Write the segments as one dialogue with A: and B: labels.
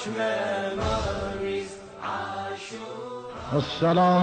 A: السلام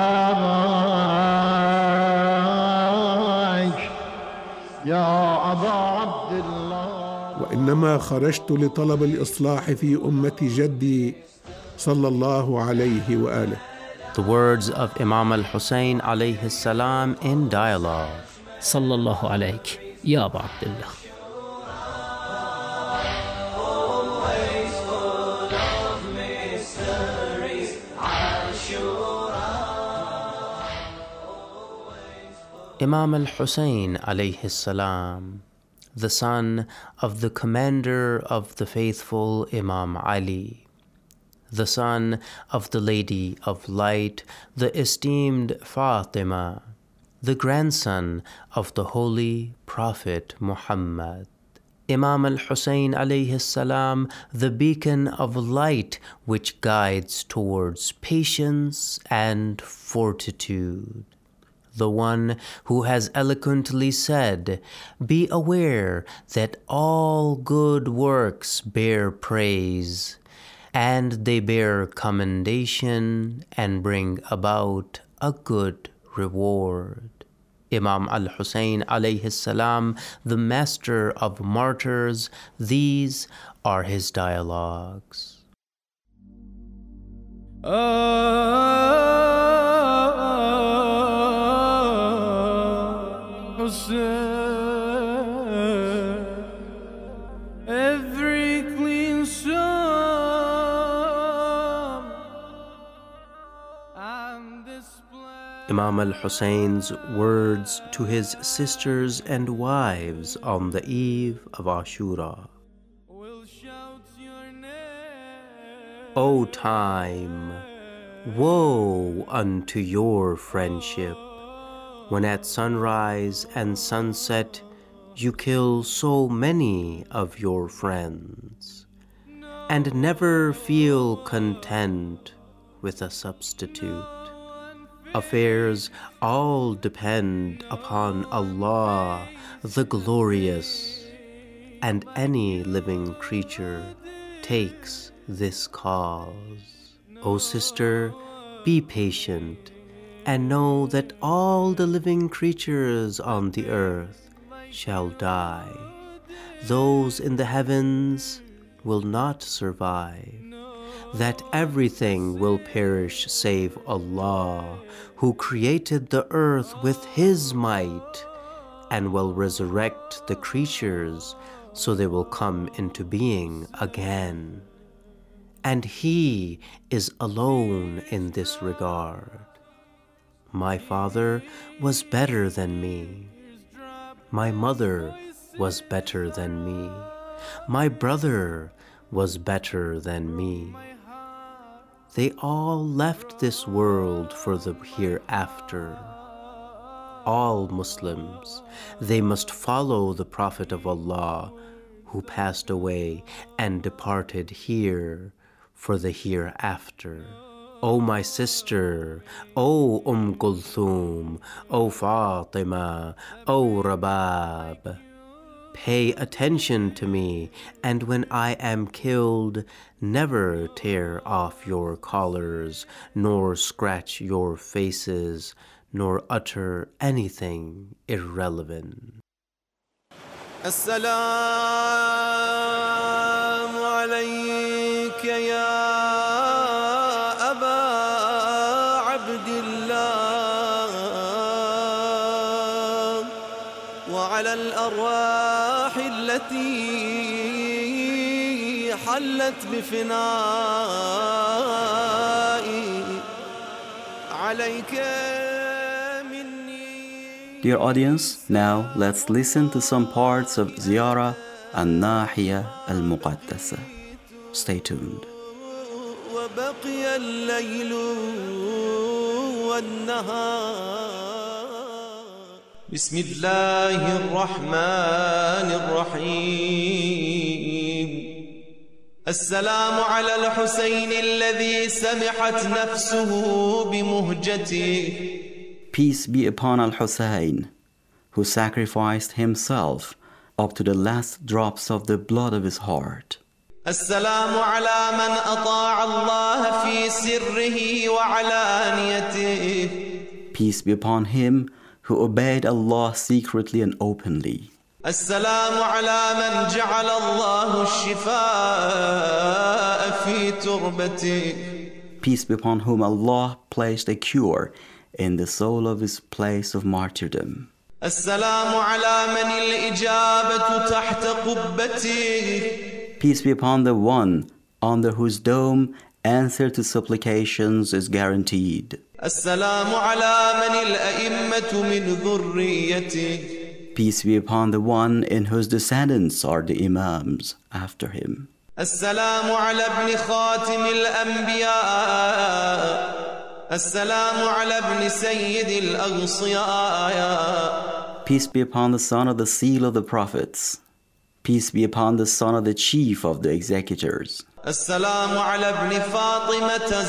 A: عليك يا أبا عبد الله.
B: وإنما خرجت لطلب الإصلاح في أمة جدي صلى الله عليه وآله.
C: The words of Imam al-Hussein alayhi salam in dialogue.
D: Sallallahu alayk, ya Aba Abdullah.
C: Imam al-Hussein alayhi salam, the son of the commander of the faithful Imam Ali, the son of the Lady of Light, the esteemed Fatima, the grandson of the Holy Prophet Muhammad. Imam al-Hussein alayhi salam, the beacon of light which guides towards patience and fortitude. The one who has eloquently said, "Be aware that all good works bear praise, and they bear commendation and bring about a good reward." Imam al-Hussein alayhi salam, the master of martyrs, these are his dialogues.
E: Every clean psalm and display.
C: Imam al-Hussein's words to his sisters and wives on the eve of Ashura. O time, woe unto your friendship, when at sunrise and sunset you kill so many of your friends, and never feel content with a substitute. Affairs all depend upon Allah, the Glorious, and any living creature takes this cause. O sister, be patient, and know that all the living creatures on the earth shall die. Those in the heavens will not survive. That everything will perish save Allah, who created the earth with His might, and will resurrect the creatures so they will come into being again. And He is alone in this regard. My father was better than me. My mother was better than me. My brother was better than me. They all left this world for the hereafter. All Muslims, they must follow the Prophet of Allah, who passed away and departed here for the hereafter. O my sister, O Kulthum, O Fatima, O Rabab, pay attention to me, and when I am killed, never tear off your collars, nor scratch your faces, nor utter anything irrelevant.
E: As-salamu alayka ya وعلى الأرواح التي حلت بفنائي عليك مني.
F: Dear audience, now let's listen to some parts of Ziyara al-Nahiya al-Muqaddasa. Stay tuned.
E: وبقي الليل والنهار. بسم الله الرحمن الرحيم. السلام على الحسين الذي سمحت نفسه بمهجته.
F: Peace be upon Al-Hussein, who sacrificed himself up to the last drops of the blood of his heart.
E: السلام على من أطاع الله في سره وعلانيته.
F: Peace be upon him who obeyed Allah secretly and openly.
E: السلام على من جعل الله الشفاء في تربته.
F: Peace be upon whom Allah placed a cure in the soul of his place of martyrdom.
E: السلام على من الإجابة تحت قبته.
F: Peace be upon the one under whose dome answer to supplications is guaranteed.
E: السلام على من الأئمة من ذريته.
F: Peace be upon the one in whose descendants are the Imams after him.
E: السلام على ابن خاتم الأنبياء. السلام على ابن سيد الأغصياء.
F: Peace be upon the son of the seal of the prophets. Peace be upon the son of the chief of the executors.
E: السلام على ابن فاطمة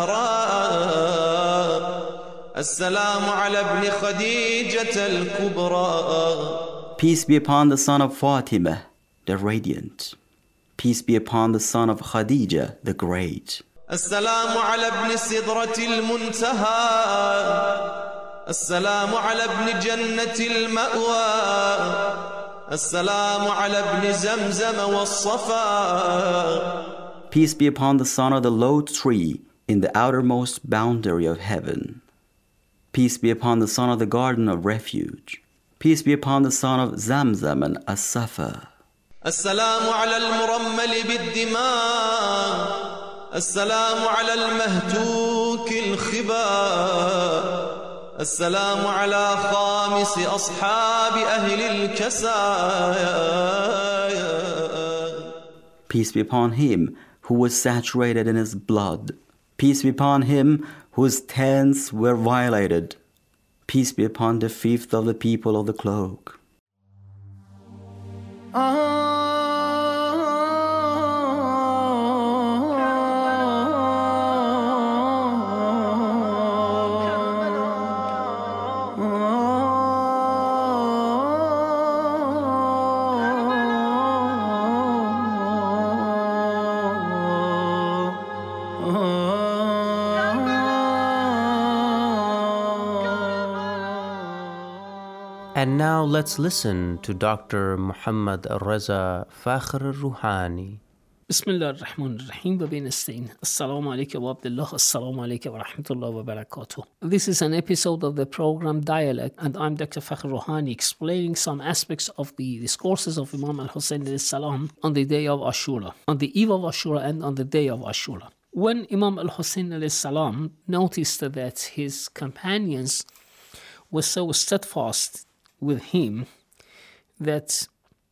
E: الزهراء. السلام على ابن خديجة الكبرى.
F: Peace be upon the son of Fatima, the radiant. Peace be upon the son of Khadija, the great.
E: السلام على ابن سدرة المنتهى. السلام على ابن جنة المأوى. السلام على ابن زمزم والصفا.
F: Peace be upon the son of the low tree in the outermost boundary of heaven. Peace be upon the son of the garden of refuge. Peace be upon the son of Zamzam and As-Safa.
E: السلام على المرمل بالدماء. السلام على المهتوك الخباء. السلام على خامس أصحاب أهل الكسايا.
F: Peace be upon him who was saturated in his blood. Peace be upon him whose tents were violated. Peace be upon the fifth of the people of the cloak.
C: And now let's listen to Dr. Muhammad Reza Fakhr al-Ruhani.
D: بسم الله الرحمن الرحيم و بنستعين. السلام عليكم wa abdullah. Assalamu alaikum wa rahmatullah wa barakatuh. This is an episode of the program Dialogue, and I'm Dr. Fakhr Ruhani explaining some aspects of the discourses of Imam al-Hussein alayhi salam on the day of Ashura, on the eve of Ashura and on the day of Ashura. When Imam al-Hussein alayhi salam noticed that his companions were so steadfast with him that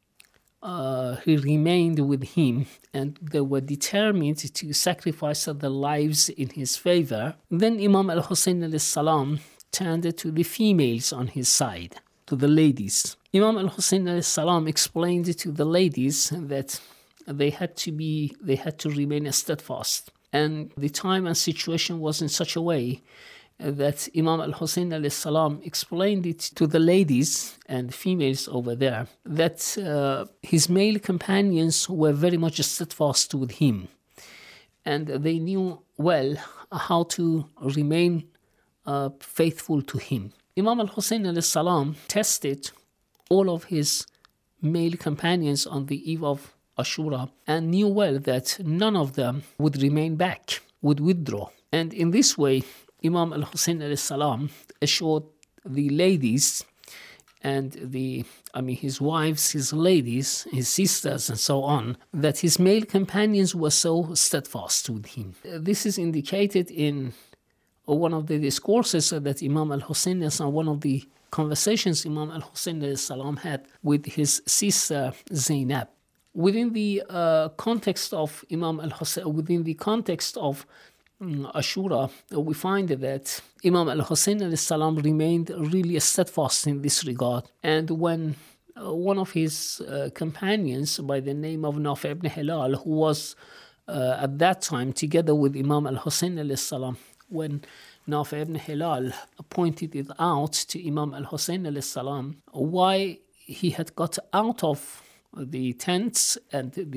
D: he remained with him and they were determined to sacrifice their lives in his favor, then Imam al-Hussein alayhi salam turned to the females on his side, to the ladies. Imam al-Hussein alayhi salam explained to the ladies that they had to remain steadfast, and the time and situation was in such a way that Imam al-Hussein alayhi salam explained it to the ladies and females over there that his male companions were very much steadfast with him, and they knew well how to remain faithful to him. Imam al-Hussein alayhi salam tested all of his male companions on the eve of Ashura and knew well that none of them would remain back, would withdraw. And in this way, Imam al-Hussein alayhi salam assured the ladies and his wives, his ladies, his sisters, and so on, that his male companions were so steadfast with him. This is indicated in one of the discourses that Imam al-Hussein, one of the conversations Imam al-Hussein alayhi salam had with his sister Zainab. Within the context of Imam al-Hussein, within the context of Ashura, we find that Imam al-Hussein alayhi salam remained really steadfast in this regard. And when one of his companions by the name of Nafi ibn Hilal, who was at that time together with Imam al-Hussein alayhi salam, when Nafi ibn Hilal pointed it out to Imam al-Hussein alayhi salam why he had got out of the tents and the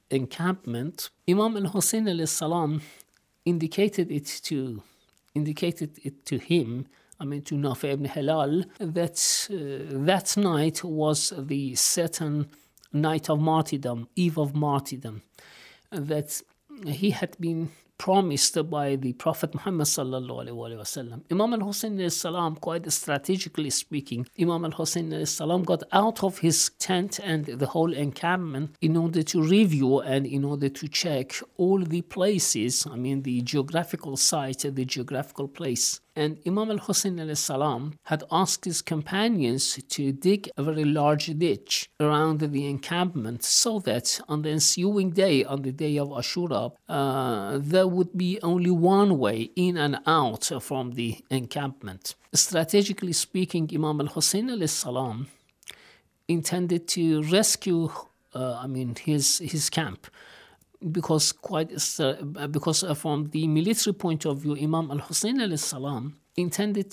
D: encampment, Imam al-Hussein alayhi salam indicated it to him, to Nafi ibn Hilal, that that night was the certain night of martyrdom, eve of martyrdom, that he had been promised by the Prophet Muhammad sallallahu alaihi wasallam. Imam al-Hussein alayhi salam, quite strategically speaking, Imam al-Hussein alayhi salam got out of his tent and the whole encampment in order to review and in order to check all the places, the geographical site, the geographical place. And Imam al-Hussein alayhi salam had asked his companions to dig a very large ditch around the encampment so that on the ensuing day, on the day of Ashura, there would be only one way in and out from the encampment. Strategically speaking, Imam al-Hussein alayhi salam intended to rescue his camp, because from the military point of view, Imam al-Hussein alayhi salam intended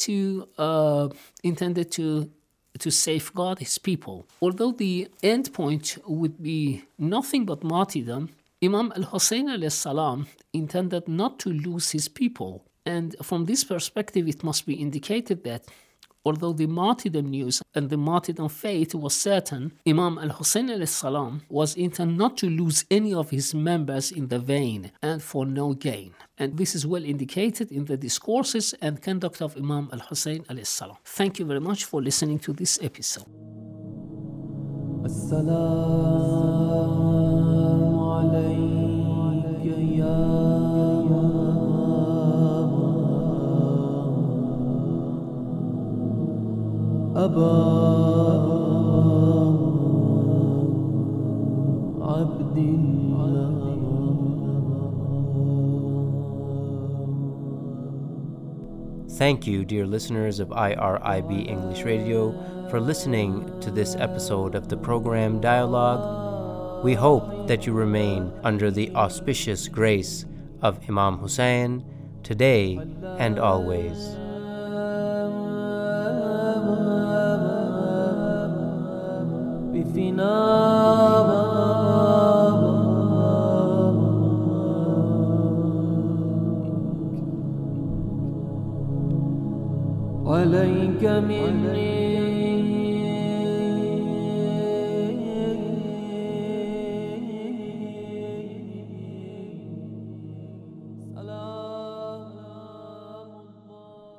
D: to safeguard his people. Although the end point would be nothing but martyrdom, Imam al-Hussein alayhi salam intended not to lose his people. And from this perspective, it must be indicated that although the martyrdom news and the martyrdom fate was certain, Imam al-Hussein alayhi salam was intent not to lose any of his members in the vain and for no gain. And this is well indicated in the discourses and conduct of Imam al-Hussein alayhi salam. Thank you very much for listening to this episode.
C: Thank you, dear listeners of IRIB English Radio, for listening to this episode of the program Dialogue. We hope that you remain under the auspicious grace of Imam Hussein today and always.
G: عليك مني